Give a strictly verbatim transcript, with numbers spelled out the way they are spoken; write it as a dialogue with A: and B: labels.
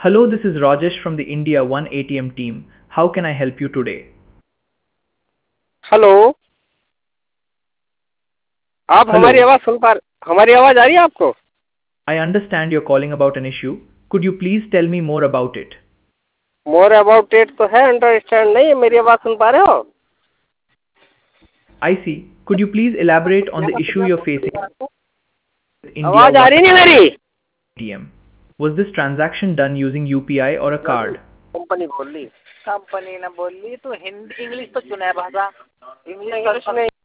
A: Hello, this is Rajesh from the India One A T M team. How can I help you today?
B: Hello. आप हमारी
A: Hello,
B: आवाज सुन पा हमारी आवाज आ रही है आपको?
A: I understand you're calling about an issue. Could you please tell me more about it?
B: More about it तो है, अंडरस्टैंड नहीं है। मेरी आवाज सुन पा रहे हो?
A: I see. Could you please elaborate on the issue you're facing with India
B: आवाज आ
A: One
B: रही नहीं मेरी?
A: A T M? Was this transaction done using U P I or a card?
B: Company बोल ली।
C: कंपनी ने बोल ली तो हिंदी इंग्लिश तो चुना है भाषा। इंग्लिश
B: इंग्लिश नहीं।